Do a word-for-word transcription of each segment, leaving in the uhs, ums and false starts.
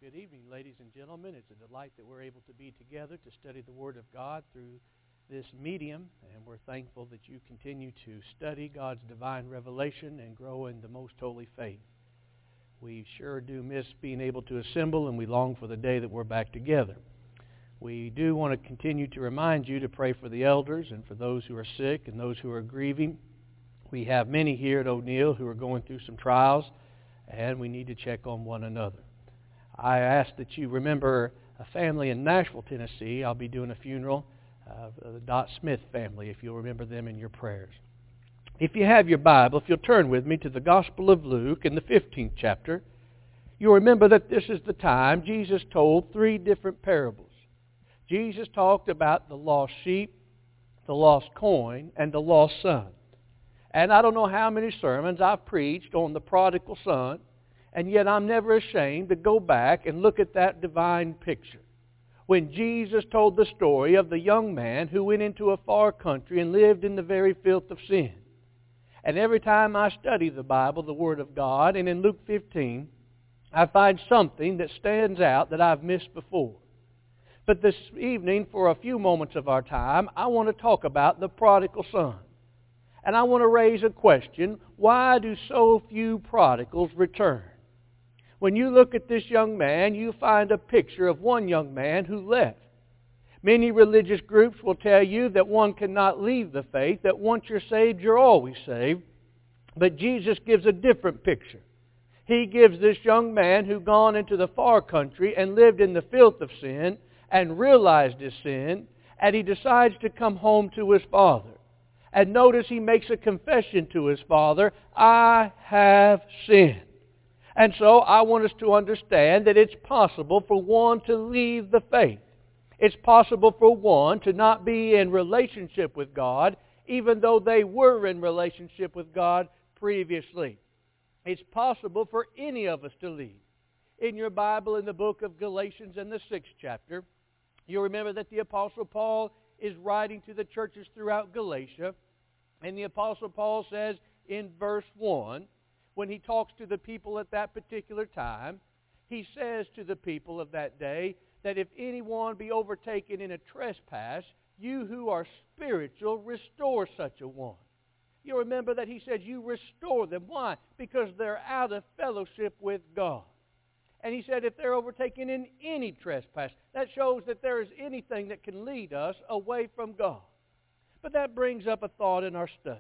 Good evening, ladies and gentlemen. It's a delight that we're able to be together to study the Word of God through this medium, and we're thankful that you continue to study God's divine revelation and grow in the most holy faith. We sure do miss being able to assemble, and we long for the day that we're back together. We do want to continue to remind you to pray for the elders and for those who are sick and those who are grieving. We have many here at O'Neill who are going through some trials, and we need to check on one another. I ask that you remember a family in Nashville, Tennessee. I'll be doing a funeral of the Dot Smith family, if you'll remember them in your prayers. If you have your Bible, if you'll turn with me to the Gospel of Luke in the fifteenth chapter, you'll remember that this is the time Jesus told three different parables. Jesus talked about the lost sheep, the lost coin, and the lost son. And I don't know how many sermons I've preached on the prodigal son, and yet I'm never ashamed to go back and look at that divine picture. When Jesus told the story of the young man who went into a far country and lived in the very filth of sin. And every time I study the Bible, the Word of God, and in Luke fifteen, I find something that stands out that I've missed before. But this evening, for a few moments of our time, I want to talk about the prodigal son. And I want to raise a question: why do so few prodigals return? When you look at this young man, you find a picture of one young man who left. Many religious groups will tell you that one cannot leave the faith, that once you're saved, you're always saved. But Jesus gives a different picture. He gives this young man who gone into the far country and lived in the filth of sin and realized his sin, and he decides to come home to his father. And notice he makes a confession to his father: I have sinned. And so I want us to understand that it's possible for one to leave the faith. It's possible for one to not be in relationship with God, even though they were in relationship with God previously. It's possible for any of us to leave. In your Bible, in the book of Galatians in the sixth chapter, you'll remember that the Apostle Paul is writing to the churches throughout Galatia. And the Apostle Paul says in verse one, when he talks to the people at that particular time, he says to the people of that day that if anyone be overtaken in a trespass, you who are spiritual, restore such a one. You remember that he says you restore them. Why? Because they're out of fellowship with God. And he said if they're overtaken in any trespass, that shows that there is anything that can lead us away from God. But that brings up a thought in our study.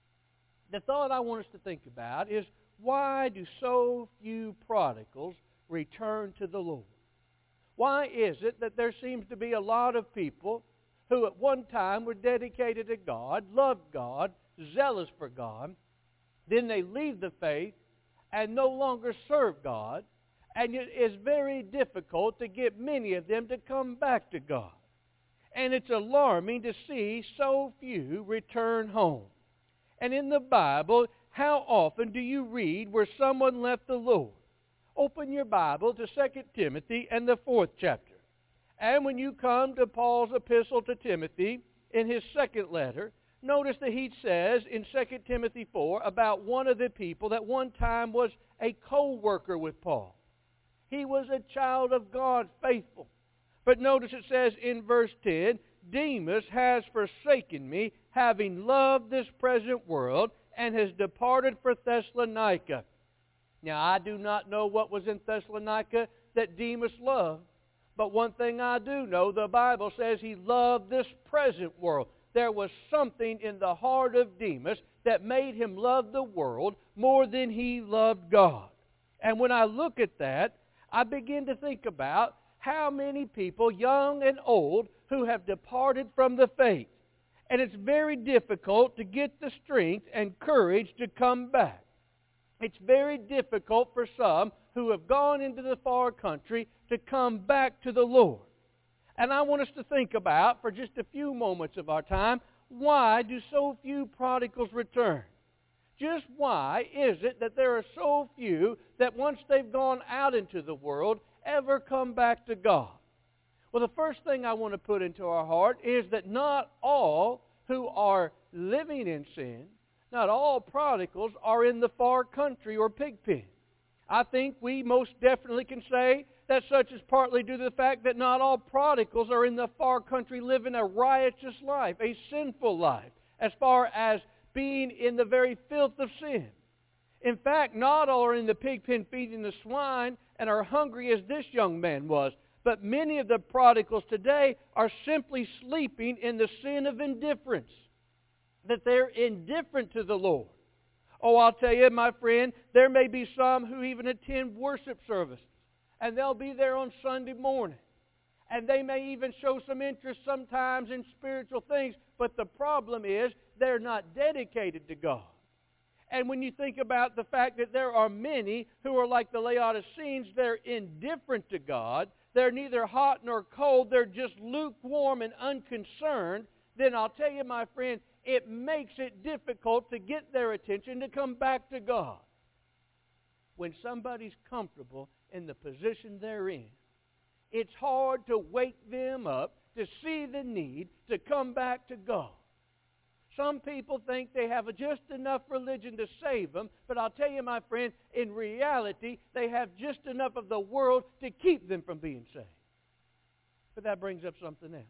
The thought I want us to think about is, why do so few prodigals return to the Lord? Why is it that there seems to be a lot of people who at one time were dedicated to God, loved God, zealous for God, then they leave the faith and no longer serve God, and it is very difficult to get many of them to come back to God. And it's alarming to see so few return home. And in the Bible, how often do you read where someone left the Lord? Open your Bible to Second Timothy and the fourth chapter. And when you come to Paul's epistle to Timothy in his second letter, notice that he says in Second Timothy four about one of the people that one time was a co-worker with Paul. He was a child of God, faithful. But notice it says in verse ten, Demas has forsaken me, having loved this present world, and has departed for Thessalonica. Now, I do not know what was in Thessalonica that Demas loved, but one thing I do know, the Bible says he loved this present world. There was something in the heart of Demas that made him love the world more than he loved God. And when I look at that, I begin to think about how many people, young and old, who have departed from the faith. And it's very difficult to get the strength and courage to come back. It's very difficult for some who have gone into the far country to come back to the Lord. And I want us to think about, for just a few moments of our time, why do so few prodigals return? Just why is it that there are so few that once they've gone out into the world ever come back to God? Well, the first thing I want to put into our heart is that not all who are living in sin, not all prodigals are in the far country or pig pen. I think we most definitely can say that such is partly due to the fact that not all prodigals are in the far country living a riotous life, a sinful life, as far as being in the very filth of sin. In fact, not all are in the pig pen feeding the swine and are hungry as this young man was. But many of the prodigals today are simply sleeping in the sin of indifference, that they're indifferent to the Lord. Oh, I'll tell you, my friend, there may be some who even attend worship services, and they'll be there on Sunday morning. And they may even show some interest sometimes in spiritual things, but the problem is they're not dedicated to God. And when you think about the fact that there are many who are like the Laodiceans, they're indifferent to God, they're neither hot nor cold, they're just lukewarm and unconcerned, then I'll tell you, my friend, it makes it difficult to get their attention to come back to God. When somebody's comfortable in the position they're in, it's hard to wake them up to see the need to come back to God. Some people think they have just enough religion to save them, but I'll tell you, my friend, in reality, they have just enough of the world to keep them from being saved. But that brings up something else.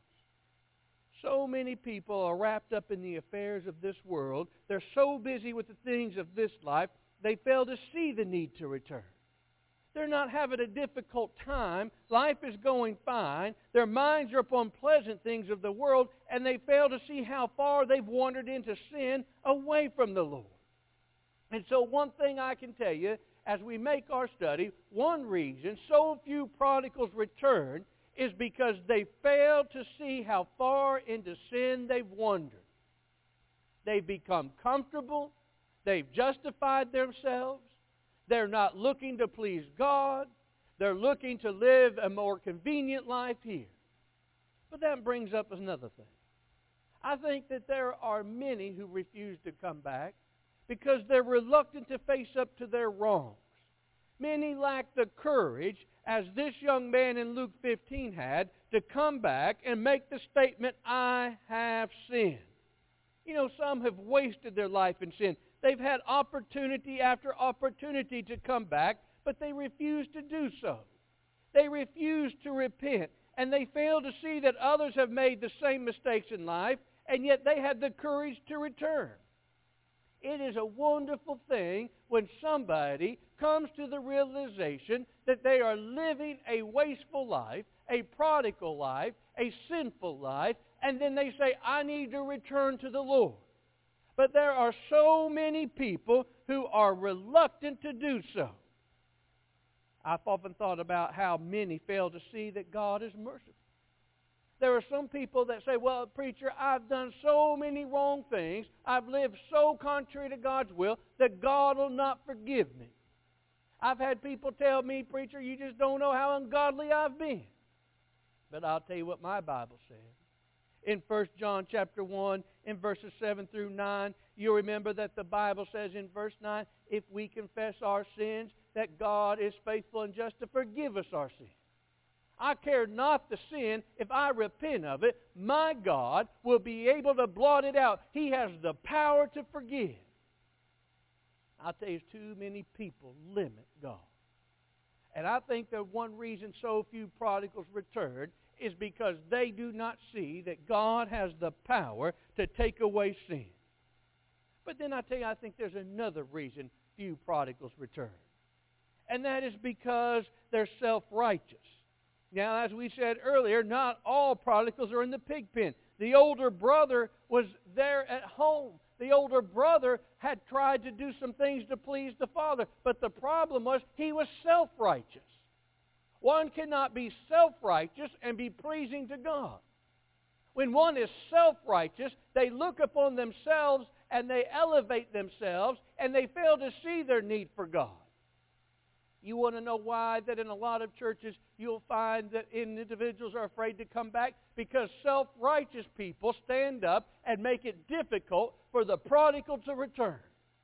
So many people are wrapped up in the affairs of this world. They're so busy with the things of this life, they fail to see the need to return. They're not having a difficult time. Life is going fine. Their minds are upon pleasant things of the world, and they fail to see how far they've wandered into sin away from the Lord. And so one thing I can tell you, as we make our study, one reason so few prodigals return is because they fail to see how far into sin they've wandered. They've become comfortable. They've justified themselves. They're not looking to please God. They're looking to live a more convenient life here. But that brings up another thing. I think that there are many who refuse to come back because they're reluctant to face up to their wrongs. Many lack the courage, as this young man in Luke fifteen had, to come back and make the statement, I have sinned. You know, some have wasted their life in sin. They've had opportunity after opportunity to come back, but they refuse to do so. They refuse to repent, and they fail to see that others have made the same mistakes in life, and yet they had the courage to return. It is a wonderful thing when somebody comes to the realization that they are living a wasteful life, a prodigal life, a sinful life, and then they say, I need to return to the Lord. But there are so many people who are reluctant to do so. I've often thought about how many fail to see that God is merciful. There are some people that say, well, preacher, I've done so many wrong things, I've lived so contrary to God's will, that God will not forgive me. I've had people tell me, preacher, you just don't know how ungodly I've been. But I'll tell you what my Bible says. In First John chapter one, in verses seven through nine, you'll remember that the Bible says in verse nine, if we confess our sins, that God is faithful and just to forgive us our sins. I care not the sin. If I repent of it, my God will be able to blot it out. He has the power to forgive. I'll tell you, too many people limit God. And I think that one reason so few prodigals return is because they do not see that God has the power to take away sin. But then I tell you, I think there's another reason few prodigals return. And that is because they're self-righteous. Now, as we said earlier, not all prodigals are in the pig pen. The older brother was there at home. The older brother had tried to do some things to please the father. But the problem was he was self-righteous. One cannot be self-righteous and be pleasing to God. When one is self-righteous, they look upon themselves and they elevate themselves and they fail to see their need for God. You want to know why that in a lot of churches you'll find that individuals are afraid to come back? Because self-righteous people stand up and make it difficult for the prodigal to return.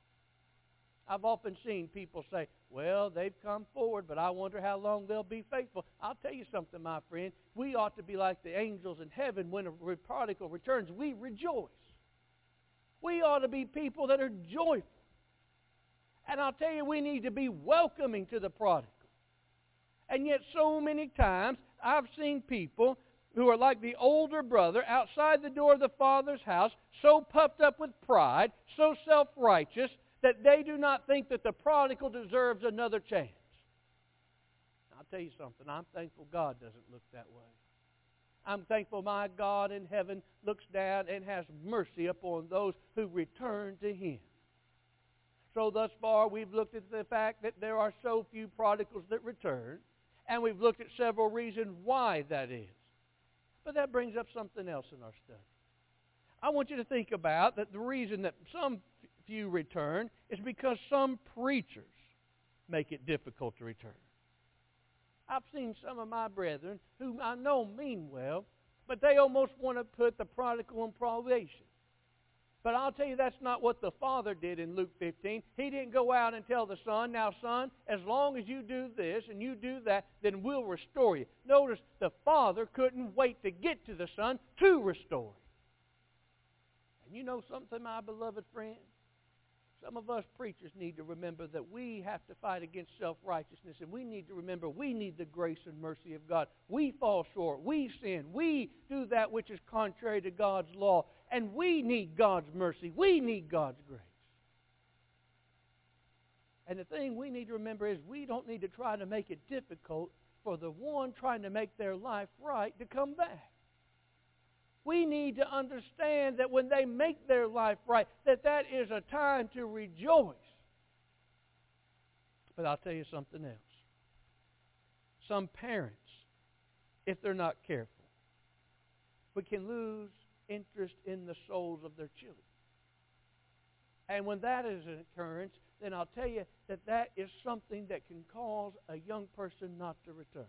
I've often seen people say, well, they've come forward, but I wonder how long they'll be faithful. I'll tell you something, my friend. We ought to be like the angels in heaven when a prodigal returns. We rejoice. We ought to be people that are joyful. And I'll tell you, we need to be welcoming to the prodigal. And yet so many times I've seen people who are like the older brother outside the door of the Father's house, so puffed up with pride, so self-righteous, that they do not think that the prodigal deserves another chance. I'll tell you something, I'm thankful God doesn't look that way. I'm thankful my God in heaven looks down and has mercy upon those who return to Him. So thus far we've looked at the fact that there are so few prodigals that return, and we've looked at several reasons why that is. But that brings up something else in our study. I want you to think about that the reason that some few return is because some preachers make it difficult to return. I've seen some of my brethren who I know mean well, but they almost want to put the prodigal on probation. But I'll tell you, that's not what the Father did in Luke fifteen. He didn't go out and tell the Son, now, son, as long as you do this and you do that, then we'll restore you. Notice the Father couldn't wait to get to the Son to restore him. And you know something, my beloved friend? Some of us preachers need to remember that we have to fight against self-righteousness, and we need to remember we need the grace and mercy of God. We fall short. We sin. We do that which is contrary to God's law, and we need God's mercy. We need God's grace. And the thing we need to remember is we don't need to try to make it difficult for the one trying to make their life right to come back. We need to understand that when they make their life right, that that is a time to rejoice. But I'll tell you something else. Some parents, if they're not careful, we can lose interest in the souls of their children. And when that is an occurrence, then I'll tell you that that is something that can cause a young person not to return.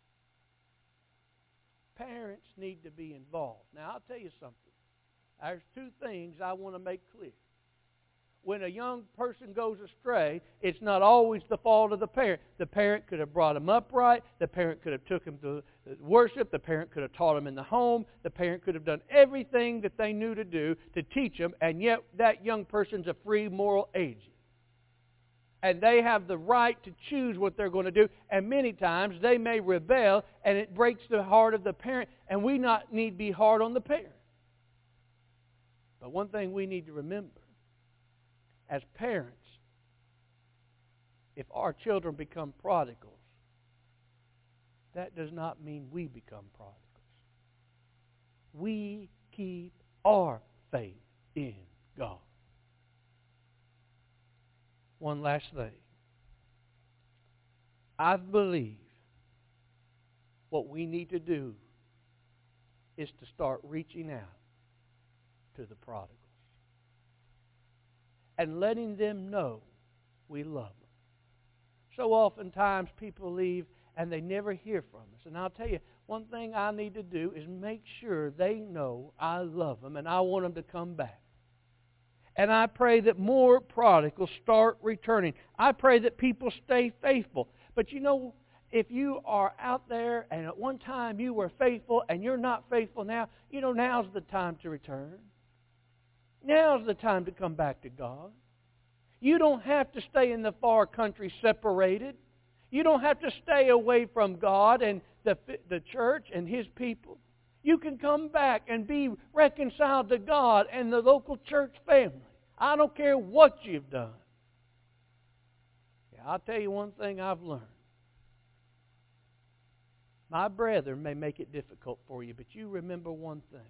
Parents need to be involved. Now, I'll tell you something. There's two things I want to make clear. When a young person goes astray, it's not always the fault of the parent. The parent could have brought him up right. The parent could have took him to worship. The parent could have taught him in the home. The parent could have done everything that they knew to do to teach him, and yet that young person's a free moral agent. And they have the right to choose what they're going to do. And many times they may rebel, and it breaks the heart of the parent. And we not need to be hard on the parent. But one thing we need to remember, as parents, if our children become prodigals, that does not mean we become prodigals. We keep our faith in God. One last thing. I believe what we need to do is to start reaching out to the prodigals and letting them know we love them. So oftentimes people leave and they never hear from us. And I'll tell you, one thing I need to do is make sure they know I love them and I want them to come back. And I pray that more prodigals start returning. I pray that people stay faithful. But you know, if you are out there and at one time you were faithful and you're not faithful now, you know, now's the time to return. Now's the time to come back to God. You don't have to stay in the far country separated. You don't have to stay away from God and the, the church and His people. You can come back and be reconciled to God and the local church family. I don't care what you've done. Yeah, I'll tell you one thing I've learned. My brethren may make it difficult for you, but you remember one thing.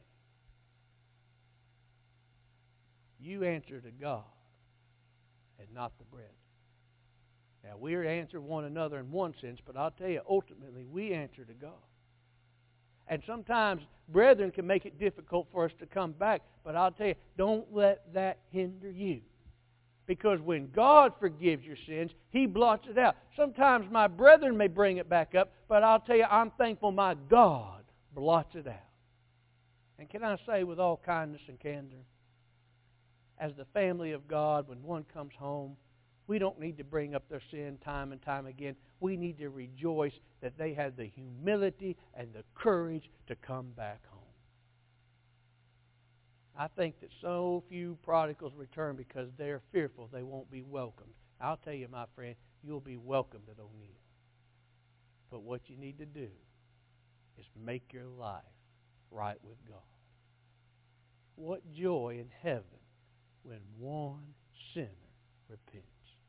You answer to God and not the brethren. Now, we answer one another in one sense, but I'll tell you, ultimately, we answer to God. And sometimes brethren can make it difficult for us to come back, but I'll tell you, don't let that hinder you. Because when God forgives your sins, He blots it out. Sometimes my brethren may bring it back up, but I'll tell you, I'm thankful my God blots it out. And can I say with all kindness and candor, as the family of God, when one comes home, we don't need to bring up their sin time and time again. We need to rejoice that they had the humility and the courage to come back home. I think that so few prodigals return because they're fearful they won't be welcomed. I'll tell you, my friend, you'll be welcomed at O'Neill. But what you need to do is make your life right with God. What joy in heaven when one sinner repents.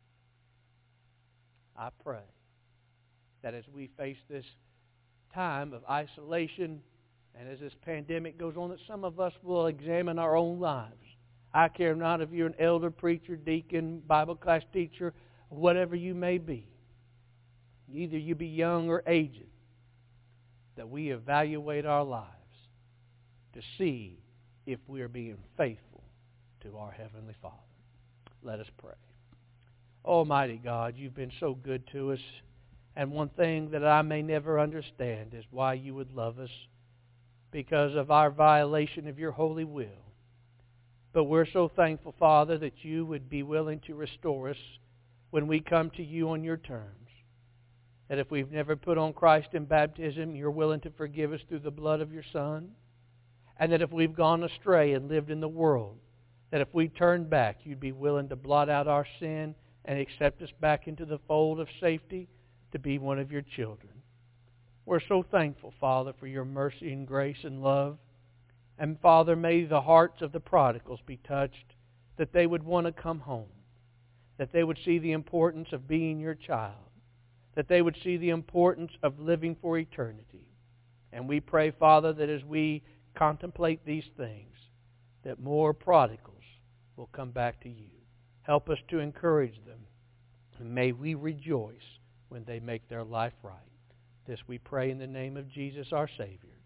I pray that as we face this time of isolation and as this pandemic goes on, that some of us will examine our own lives. I care not if you're an elder, preacher, deacon, Bible class teacher, whatever you may be. Either you be young or aged, that we evaluate our lives to see if we are being faithful to our Heavenly Father. Let us pray. Almighty God, you've been so good to us, and one thing that I may never understand is why you would love us, because of our violation of your holy will. But we're so thankful, Father, that you would be willing to restore us when we come to you on your terms. That if we've never put on Christ in baptism, you're willing to forgive us through the blood of your Son. And that if we've gone astray and lived in the world, that if we turn back, you'd be willing to blot out our sin and accept us back into the fold of safety to be one of your children. We're so thankful, Father, for your mercy and grace and love. And Father, may the hearts of the prodigals be touched, that they would want to come home, that they would see the importance of being your child, that they would see the importance of living for eternity. And we pray, Father, that as we contemplate these things, that more prodigals will come back to you. Help us to encourage them. And may we rejoice when they make their life right. This we pray in the name of Jesus our Savior.